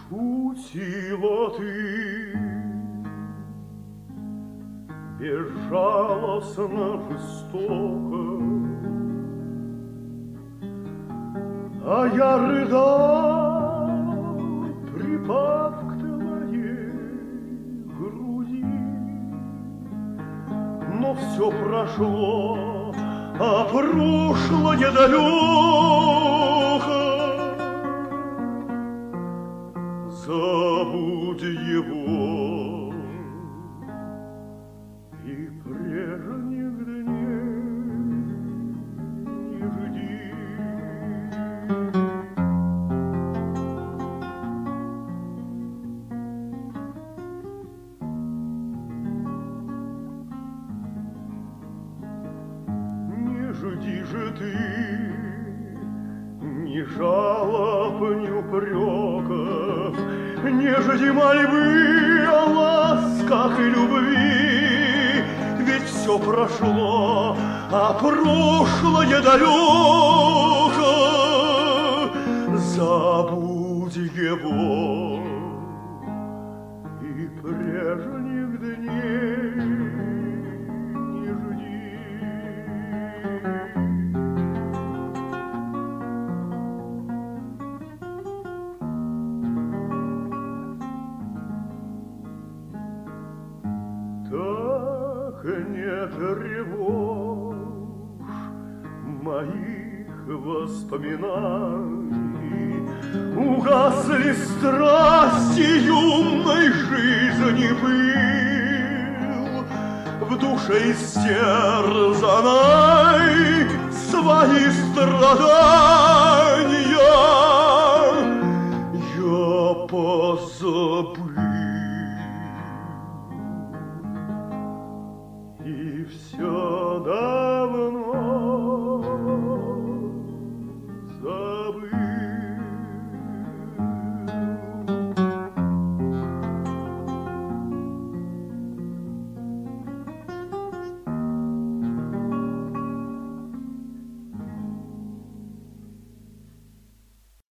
Шутила ты безжалостно, жестоко, а я рыдал, припав к твоей груди. Но все прошло, а прошлое далеко. Забудь его и прежних дней не жди. Не жди же ты ни жалоб, ни упреков, не жди мольбы о ласках и любви, ведь все прошло, а прошлое далеко. Забудь его и прежних дней не жди. Так не тревожь моих воспоминаний, угасли страсти юной жизни пыл, в душе истерзанной свои страдания я позабыл. И все